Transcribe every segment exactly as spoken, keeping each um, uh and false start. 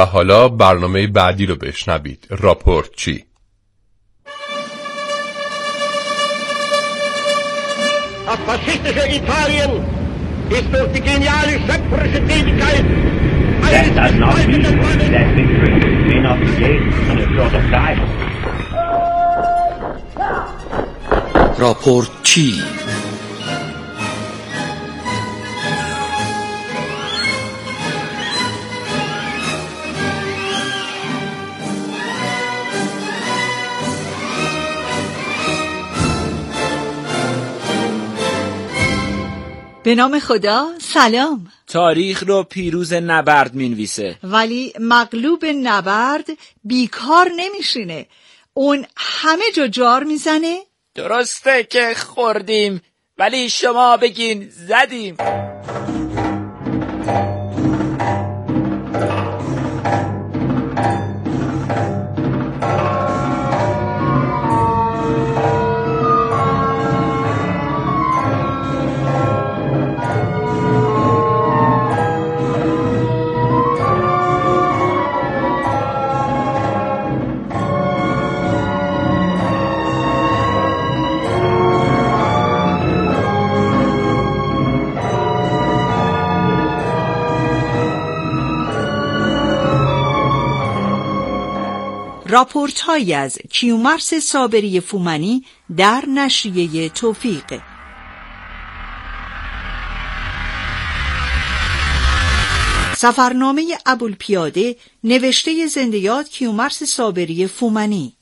و حالا برنامه بعدی رو بشنوید. راپورت چی؟ Das faschistische Italien ist durch die geniale schöpferische Tätigkeit That does not mean that victory may not be gained under threat of time. راپورت چی؟ به نام خدا. سلام. تاریخ رو پیروز نبرد مینویسه، ولی مغلوب نبرد بیکار نمیشینه، اون همه جا جار میزنه. درسته که خوردیم، ولی شما بگین زدیم. راپورت هایی از کیومرث صابری فومنی در نشریه توفیق. سفرنامه ابوالپیاده نوشته زنده یاد کیومرث صابری فومنی.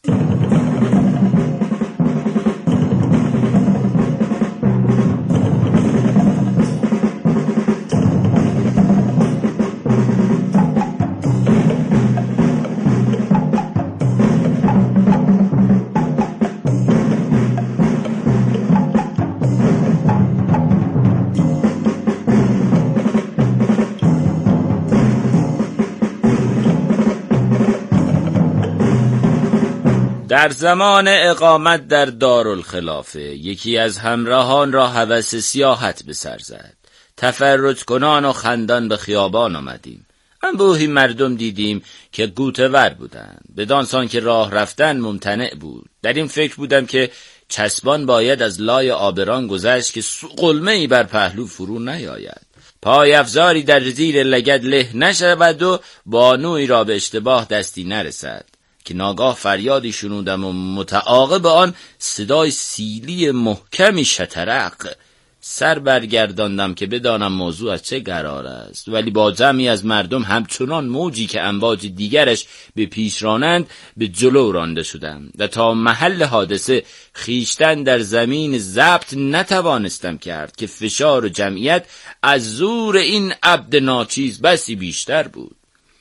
در زمان اقامت در دارالخلافه یکی از همراهان را هوس سیاحت به سر زد. تفرج کنان و خندان به خیابان آمدیم. انبوهی مردم دیدیم که گوته‌ور بودند، بدانسان که راه رفتن ممتنع بود. در این فکر بودم که چسبان باید از لای آبران گذشت که قلمه‌ای بر پهلو فرو نیاید، پای افزاری در زیر لگد له نشود و بانوی را به اشتباه دستی نرسد که ناگاه فریادی شنودم و متعاقب آن صدای سیلی محکمی شترق. سر برگرداندم که بدانم موضوع از چه قرار است، ولی با جمعی از مردم همچنان موجی که امواج دیگرش به پیش رانند به جلو رانده شدم و تا محل حادثه خیشتن در زمین ضبط نتوانستم کرد که فشار و جمعیت از زور این عبد ناچیز بسی بیشتر بود.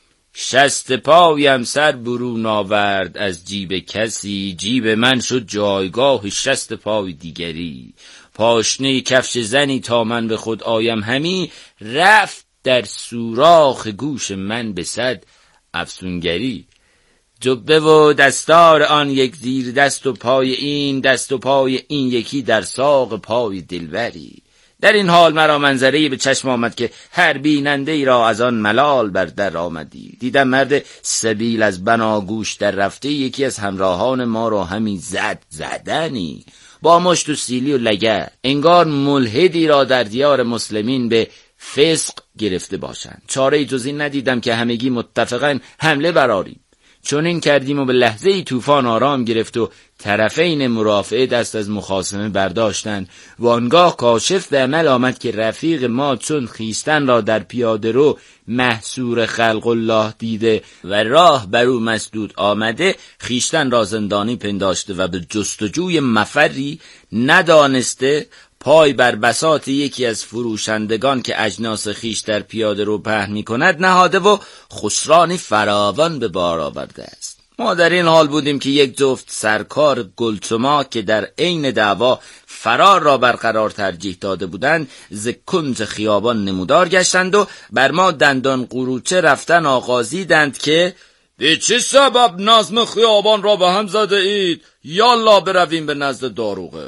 شست پایم سر برون آورد از جیب کسی، جیب من شد جایگاه شست پای دیگری. پاشنه کفش زنی تا من به خود آیم همی، رفت در سوراخ گوش من به صد افسونگری. جبه و دستار آن یک زیر دست و پای این، دست و پای این یکی در ساق پای دلبری. در این حال مرا منظره‌ای به چشم آمد که هر بیننده ای را از آن ملال بر در آمدی. دیدم مرد سبیل از بناگوش در رفته یکی از همراهان ما را همی زد زدنی با مشت و سیلی و لگد، انگار ملحدی را در دیار مسلمین به فسق گرفته باشند. چاره جز این ندیدم که همگی متفقاً حمله برآریم. چون این کردیم و به لحظه ای طوفان آرام گرفت و طرفین مرافعه دست از مخاصمه برداشتند و آنگاه کاشف به عمل آمد که رفیق ما چون خیستن را در پیاده رو محصور خلق الله دیده و راه بر او مسدود آمده، خیشتن را زندانی پنداشته و به جستجوی مفری ندانسته پای بر بساط یکی از فروشندگان که اجناس خیش در پیاده رو پهن می کند نهاده و خسرانی فراوان به بار آورده است. ما در این حال بودیم که یک جفت سرکار گلچما که در عین دعوا فرار را برقرار ترجیح داده بودند ز کنج خیابان نمودار گشتند و بر ما دندان قروچه رفتن آغازیدند که به چه سبب نظم خیابان را به هم زده اید؟ یالا برویم به نزد داروغه.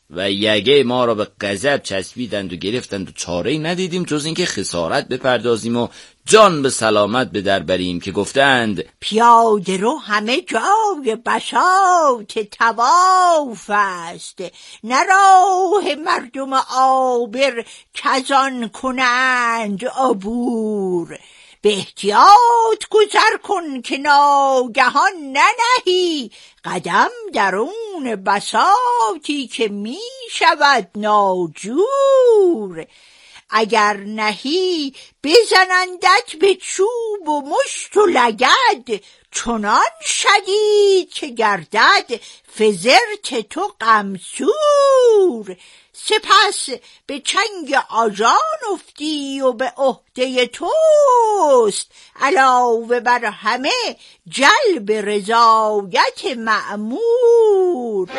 و یگه ما را به غضب چسبیدند و گرفتند و چاره‌ای ندیدیم جز اینکه خسارت بپردازیم و جان به سلامت به در بریم که گفتند پیاده رو همه جای بساط طواف است، نه راه مردم عابر کزان کنند عبور. به احتیاط گذر کن که ناگهان ننهی قدم درون بساطی که می شود ناجور. اگر نهی بزنندت به چوب و مشت و لگد، چنان شدید که گردد فزرت تو غمسور. سپس به چنگ آژان افتی و به عهده توست، علاوه بر همه جلب رضایت مأمور.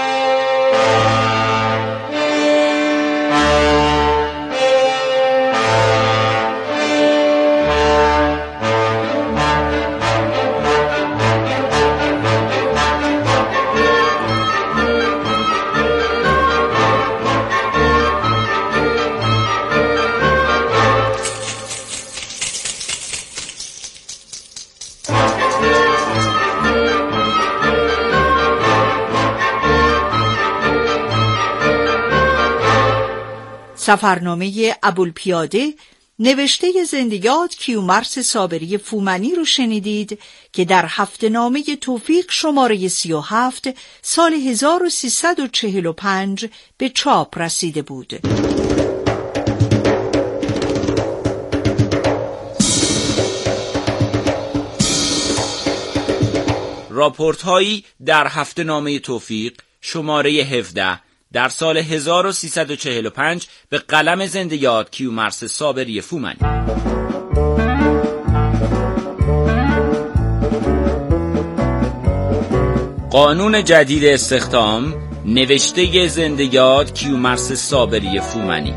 سفرنامه ابوالپیاده نوشته زندیات کیومرث صابری فومنی رو شنیدید که در هفته‌نامه توفیق شماره سی و هفت سال هزار و سیصد و چهل و پنج به چاپ رسیده بود. راپورت هایی در هفته‌نامه توفیق شماره هفده در سال هزار و سیصد و چهل و پنج به قلم زندیات کیومرث صابری فومنی. قانون جدید استخدام نوشته زندیات کیومرث صابری فومنی.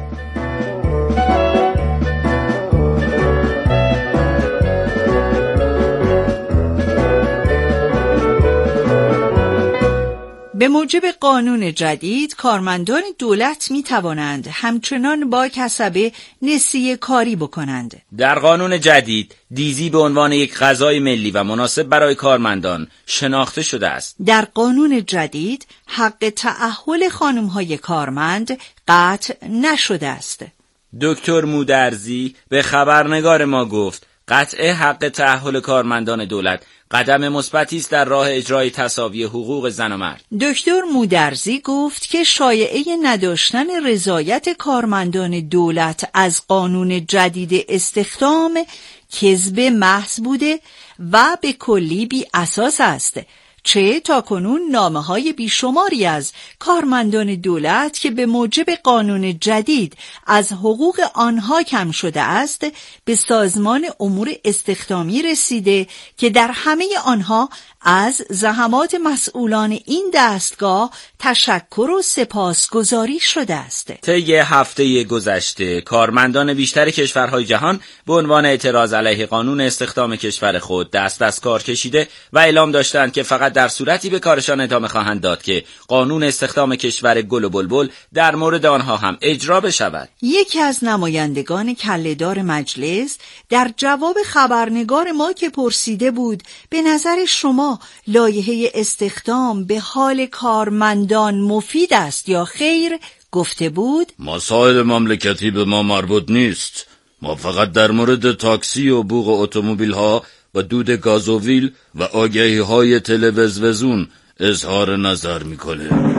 به موجب قانون جدید کارمندان دولت می توانند همچنان با کسبه نسیه کاری بکنند. در قانون جدید دیزی به عنوان یک غذای ملی و مناسب برای کارمندان شناخته شده است. در قانون جدید حق تأهل خانم‌های کارمند قطع نشده است. دکتر مودرزی به خبرنگار ما گفت قطع حق تأهل کارمندان دولت قدم مثبتی است در راه اجرای تساوی حقوق زن و مرد. دکتر مودرزی گفت که شایعه نداشتن رضایت کارمندان دولت از قانون جدید استخدام کذب محض بوده و به کلی بی اساس است، چه تاکنون نامه‌های بیشماری از کارمندان دولت که به موجب قانون جدید از حقوق آنها کم شده است به سازمان امور استخدامی رسیده که در همه آنها از زحمات مسئولان این دستگاه تشکر و سپاسگزاری شده است. طی هفته گذشته کارمندان بیشتر کشورهای جهان به عنوان اعتراض علیه قانون استخدام کشور خود دست از کار کشیده و اعلام داشتند که فقط در صورتی به کارشان ادامه خواهند داد که قانون استخدام کشور گل و بلبل در مورد آنها هم اجرا بشود. یکی از نمایندگان کله‌دار مجلس در جواب خبرنگار ما که پرسیده بود به نظر شما لایحه استخدام به حال کارمندان مفید است یا خیر، گفته بود مسائل مملکتی به ما مربوط نیست. ما فقط در مورد تاکسی و بوق اتومبیل ها و دود گازوئیل و آگهی های تلویزیون اظهار نظر میکنه.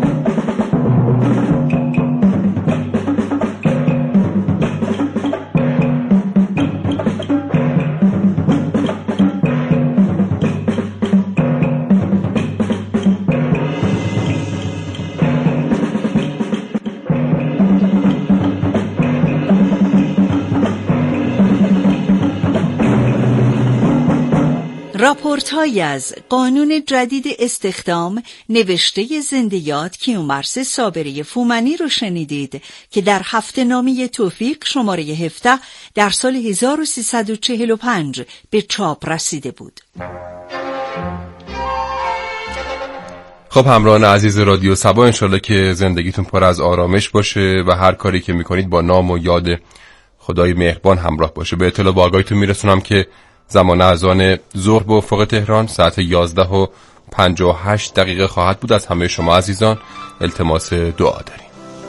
راپورت‌هایی از قانون جدید استخدام نوشته زندیات کیومرث صابری فومنی رو شنیدید که در هفته‌نامه توفیق شماره هفده در سال هزار و سیصد و چهل و پنج به چاپ رسیده بود. خب همراهان عزیز رادیو صبا، انشالله که زندگیتون پر از آرامش باشه و هر کاری که میکنید با نام و یاد خدای مهربان همراه باشه. به اطلاع با آگاهیتون میرسونم که زمان اذان ظهر به افق تهران ساعت یازده و پنجاه و هشت دقیقه خواهد بود. از همه شما عزیزان التماس دعا داریم.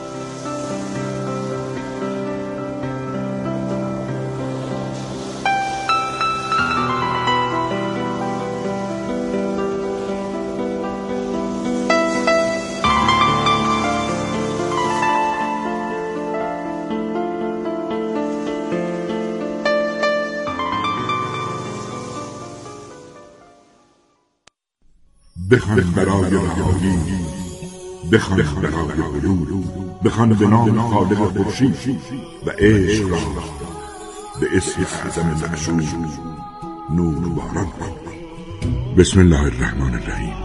بخوان برای رهایی، بخوان برای علوم، بخوان به نام خالق خورشید و عشق را به اسم اعظم معشوق نور باران کن. بسم الله الرحمن الرحیم.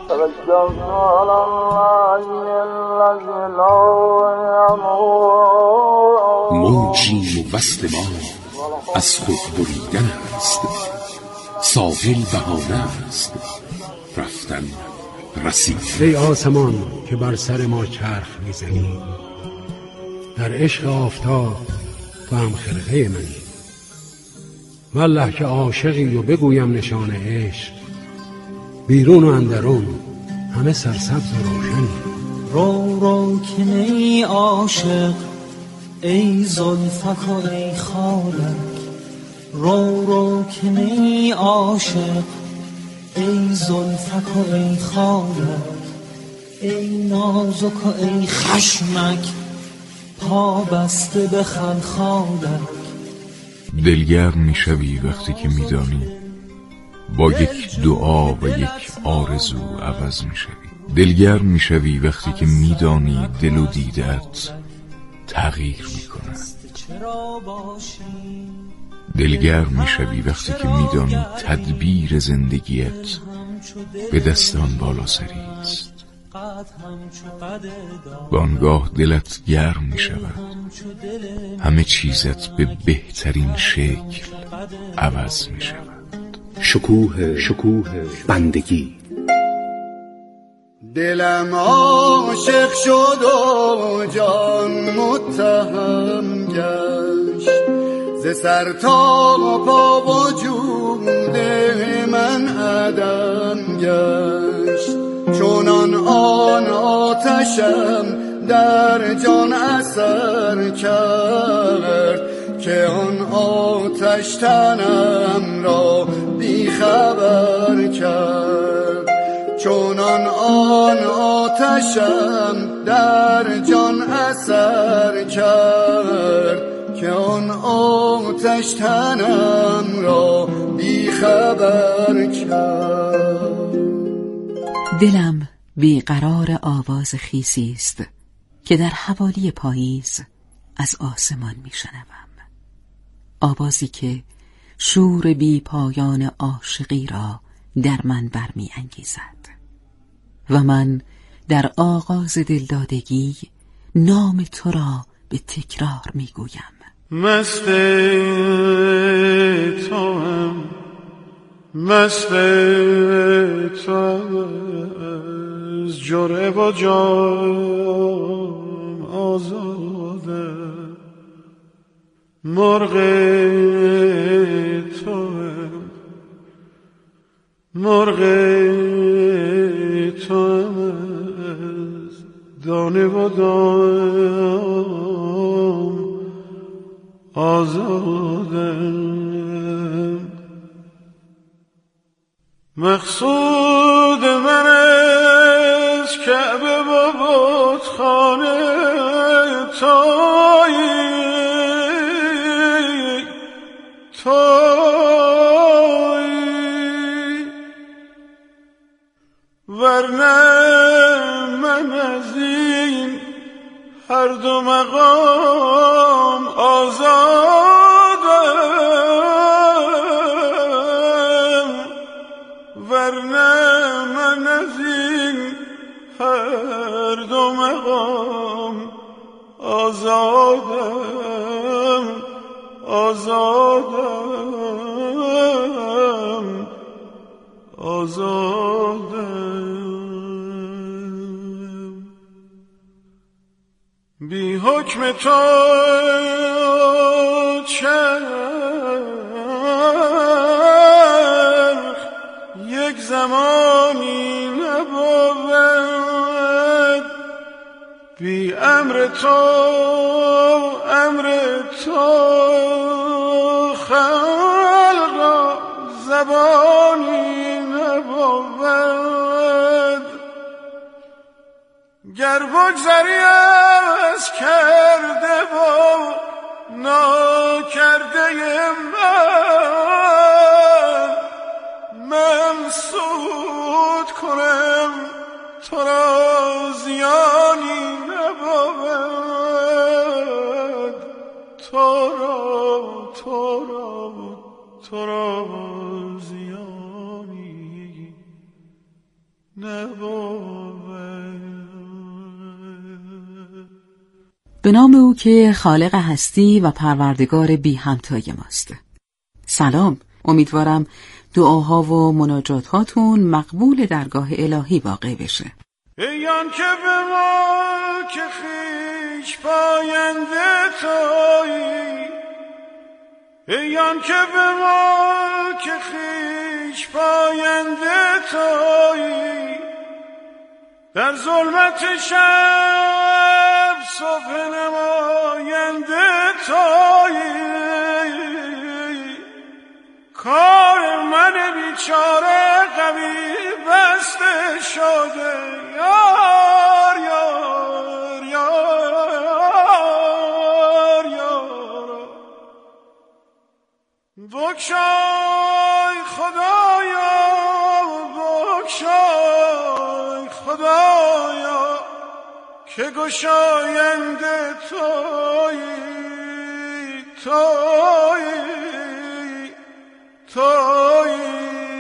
موجی و وصل ما از خود بریدن است، ساحل بهانه است، رفتن رسید. ای آسمان که بر سر ما چرخ میزنی، در عشق آفتاب تو هم خرقه منی. والله که عاشقی و بگویم نشان عشق، بیرون و اندرون همه سرسبز و روشنی. رو رو که ای عاشق، ای زلفک و ای خالک، رو رو که ای عاشق، ای زلفک و ای خالک، ای نازک و ای خشمک، پا بسته بخند خالک. دلگرم میشوی وقتی که میدانی با یک دعا و یک آرزو عوض میشوی. دلگرم میشوی وقتی که میدانی دل و دیدت تغییر میکنه. دلگرم میشوی وقتی که میدانی تدبیر زندگیت به دستان بالا سری است. بانگاه دلت گرم میشود، همه چیزت به بهترین شکل عوض میشود. شکوه شکوه بندگی. دلم عاشق شد و جان متهم گشت، ز سر تا پا وجود من عدم گشت. چونان آن آتشم در جان اثر کرد، که آن آتش تنم را بی خبر کرد. چونان آن آتشم در جان اثر کرد، که آن آتش تنم را بی خبر کرد. دلم بیقرار آواز خیسی است که در حوالی پاییز از آسمان میشنوم. آوازی که شور بی پایان عاشقی را در من برمی انگیزد و من در آغاز دلدادگی نام تو را به تکرار می گویم. مست توام، مست توام، از جرعه و جام آزاده. مرغ توام، مرغ توام، از دانه و دام آزادم. مقصود من از کعبه و بتخانه تویی، تویی، ورنه من از این هر دو مقام آزادم. ورنه من از این هر دو مقام آزادم، آزادم، آزادم. بی حکم تو چرخ یک زمانی نبود، بی امر تو امر تو خلق را زبانی نبود. گر بگذری از کرده و ناکرده من، من سود کنم تو را زیانی نبود، تو را تو را تو را زیانی نبود. به نام او که خالق هستی و پروردگار بی همتای ماست. سلام، امیدوارم دعاها و مناجاتهاتون مقبول درگاه الهی واقع بشه. ایان که به ما که خیش پاینده تویی، ایان که به ما که خیش پاینده تویی، در ظلمت شب صبح نماینده تویی، کار من بیچاره قوی بسته شده، یار یار یار یار بکشای خدایا، بکشای خدایا که گشاینده تویی تویی تویی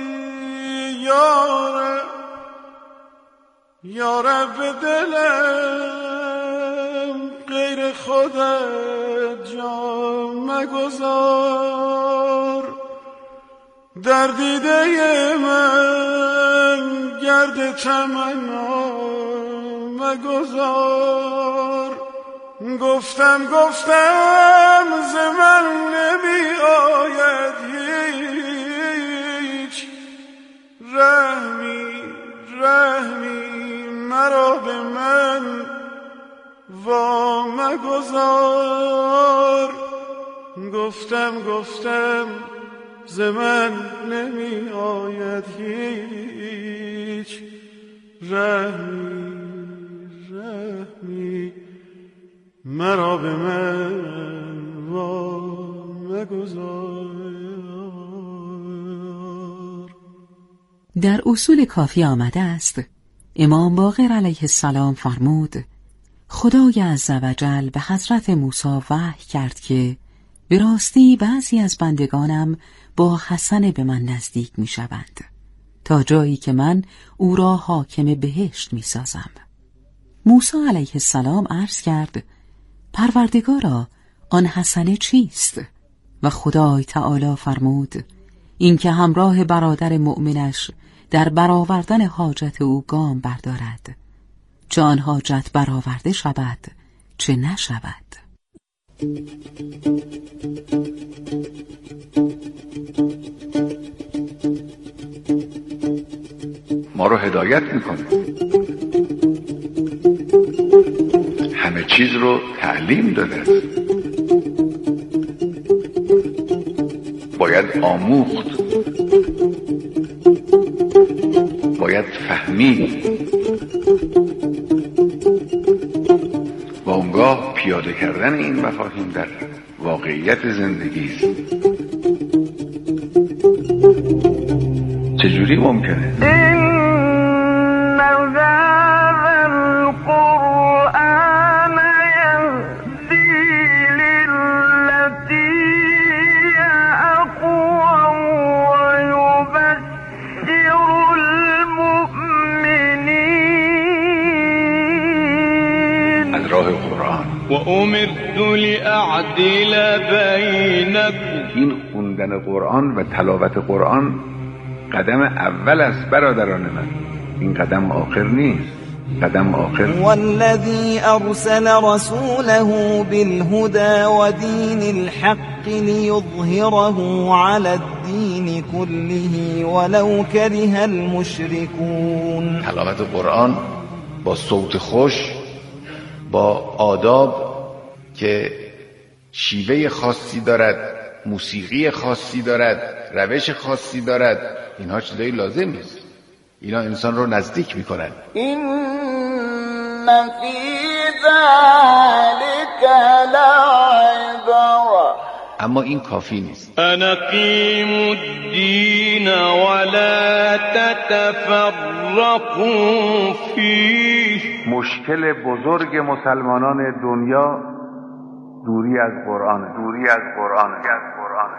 یاره یاره به دلم غیر خودت جا مگذار، در دیده من گرد تمنا مگذار. گفتم گفتم ز من نمی آید هیچ رحمی رحمی مرا به من وا مگذار. گفتم گفتم ز من نمی آید هیچ رحمی رحمی مرا به من وا مگذار. در اصول کافی آمده است امام باقر علیه السلام فرمود خدای عزوجل به حضرت موسی وحی کرد که به راستی بعضی از بندگانم با حسن به من نزدیک می شوند تا جایی که من او را حاکم بهشت می سازم. موسی علیه السلام عرض کرد پروردگارا آن حسنه چیست؟ و خدای تعالی فرمود اینکه همراه برادر مؤمنش در برآوردن حاجت او گام بردارد، چه آن حاجت برآورده شود چه نشود. ما رو هدایت میکنه، همه چیز رو تعلیم داده، باید آموخت، باید فهمید و اونگاه پیاده کردن این مفاهیم در واقعیت زندگی است. چجوری ممکنه؟ و امرت لأعدل بینکم. این خوندن قرآن و تلاوت قرآن قدم اول است برادران من، این قدم آخر نیست. قدم آخر. والذي أرسل رسوله بالهدى ودين الحق ليظهره على الدين كله ولو كره المشركون. تلاوت قرآن با صوت خوش، با آداب که شیوه خاصی دارد، موسیقی خاصی دارد، روش خاصی دارد، اینها چیزایی لازم نیست. اینا انسان رو نزدیک میکنن. این فی ذلک لعبرة، اما این کافی نیست. انقیم الدین ولا تتفرقوا فیه. مشکل بزرگ مسلمانان دنیا دوری از قرآن، دوری از قرآن، از قرآن.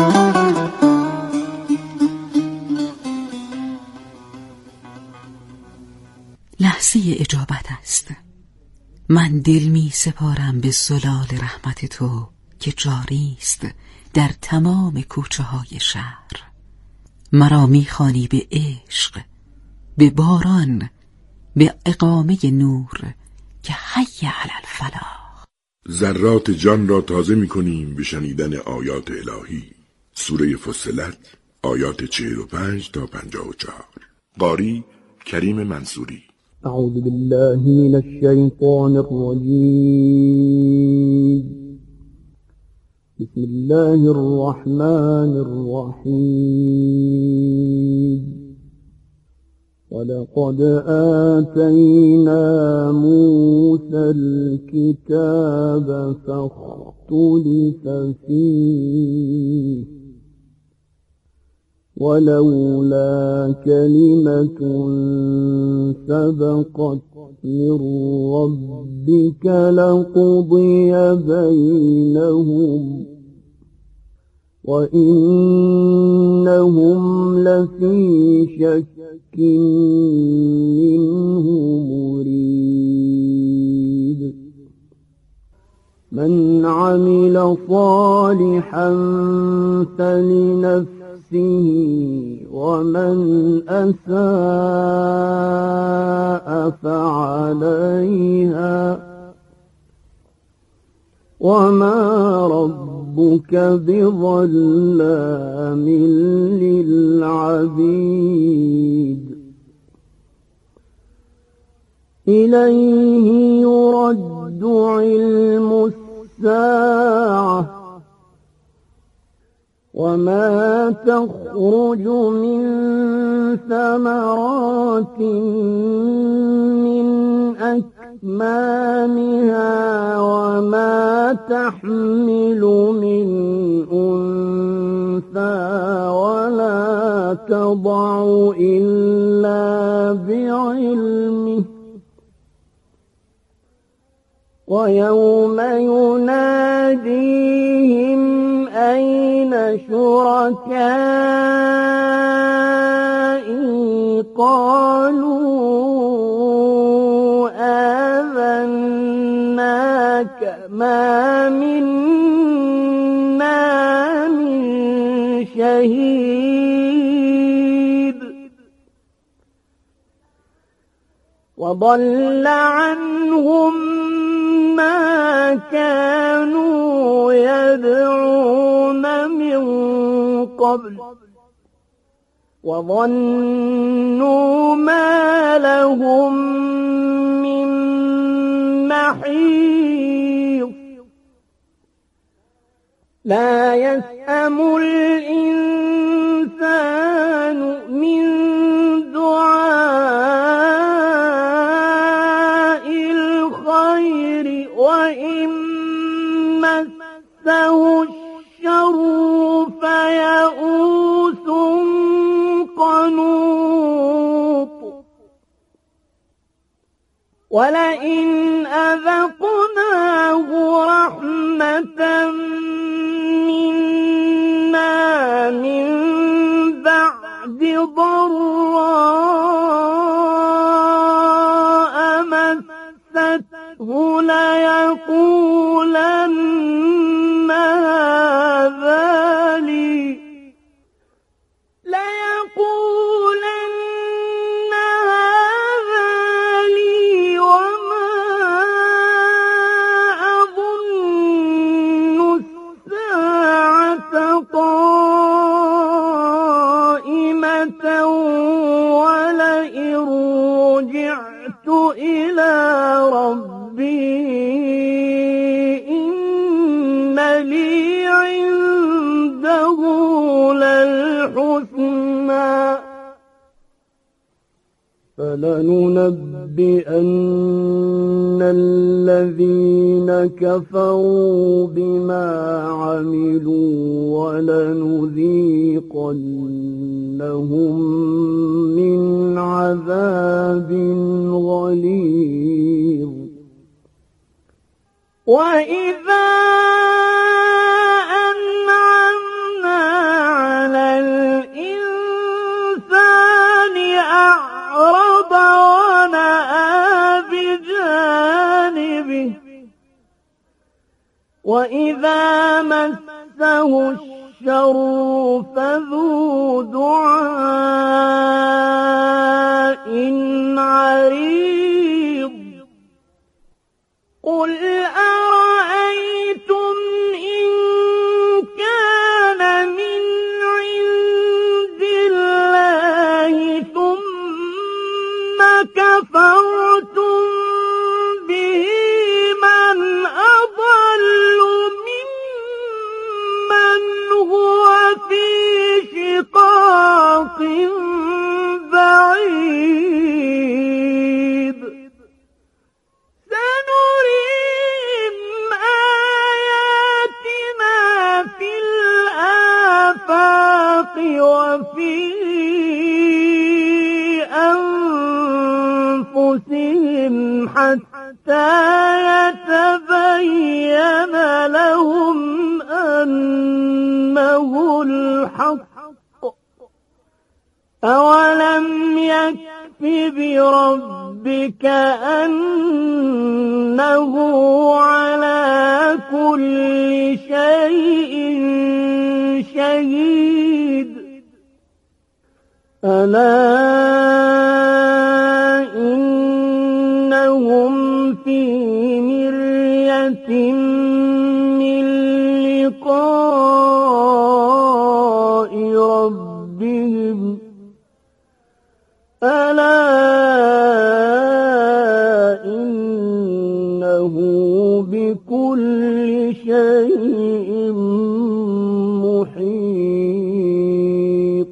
لحظه اجابت است. من دل می سپارم به زلال رحمت تو که جاری است در تمام کوچه های شهر. مرا می خوانی به عشق، به باران، به اقامه نور که حی علی الفلاح. ذرات جان را تازه می کنیم به شنیدن آیات الهی. سوره فصلت آیات چهل و پنج تا پنجاه و چهار. قاری کریم منصوری. اعوذ بالله من الشیطان الرجیم. بسم الله الرحمن الرحیم. ولقد آتينا موسى الكتاب فاختلف فيه ولولا كلمة سبقت من ربك لقضي بينهم وإنهم لفي شك منه مريب. من عمل صالحا فلنفسه ومن أساء فعليها وما ربك بظلام للعبيد. إليه يرد علم الساعة وما تخرج من ثمرات من أكمامها وما تحمل من أنثى ولا تضع إلا بعلمه ويوم يناديهم أين شركائي قالوا آذناك ما منا من شهيد وضل عنهم ما كانوا يدعون من قبل وظنوا ما لهم من محيص. لا يسأم الإنسان من دعاء الخير وإن مسه الشر فيئوس قنوط. ولئن أذقناه رحمة منا من بعد ضراء مسته ليقولن هذا لي ليقولن هذا لي رجعت إلى ربي إن لي عنده للحسنى فلننبئن الذين كفروا بما عملوا ولنذيقنهم من عذاب غليظ وإذا أنعمنا على الإنسان أعرض ونأى بجانبه وإذا مسه الشر فذو دعاء عريض قل أرأيتم إن كان من عند الله ثم كفرتم به من أضل ممن هو في شقاق بعيد سنريهم آياتنا في الآفاق وفي أنفسهم حتى يتبين لهم أنه الحق أولم يكف بربك أنه على كل شيء شهيد ألا إنهم في مرية من لقاء ربهم ألا إنه بكل شيء محيط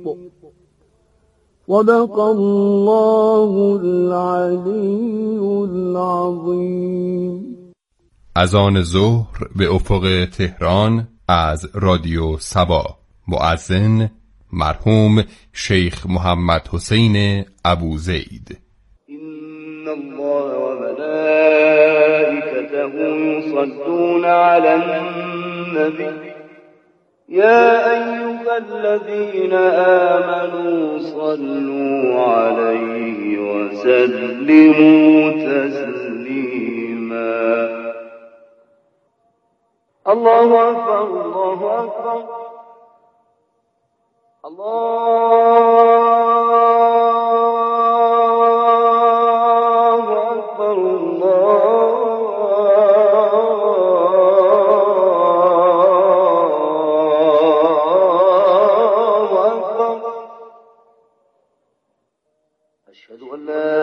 صدق الله العلي العظیم. از آن ظهر به افق تهران از رادیو سبا مؤذن مرحوم شیخ محمد حسین ابوزید. إن الله وملائكته يصلون على النبي يا أيها الذين آمنوا صلوا عليه وسلموا تسليما. الله أكبر الله أكبر الله أكبر الله أكبر. أشهد أن لا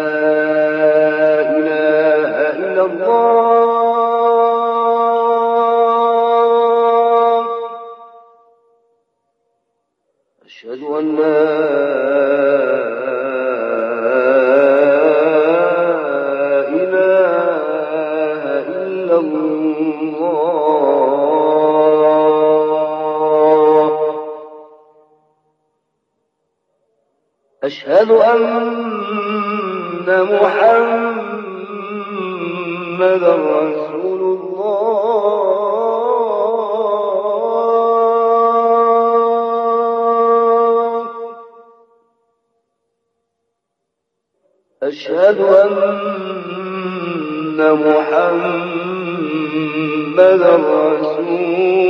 إله إلا الله. أشهد أن لا إله إلا الله. أشهد أن محمدا رسول الله. أشهد أن محمدا رسول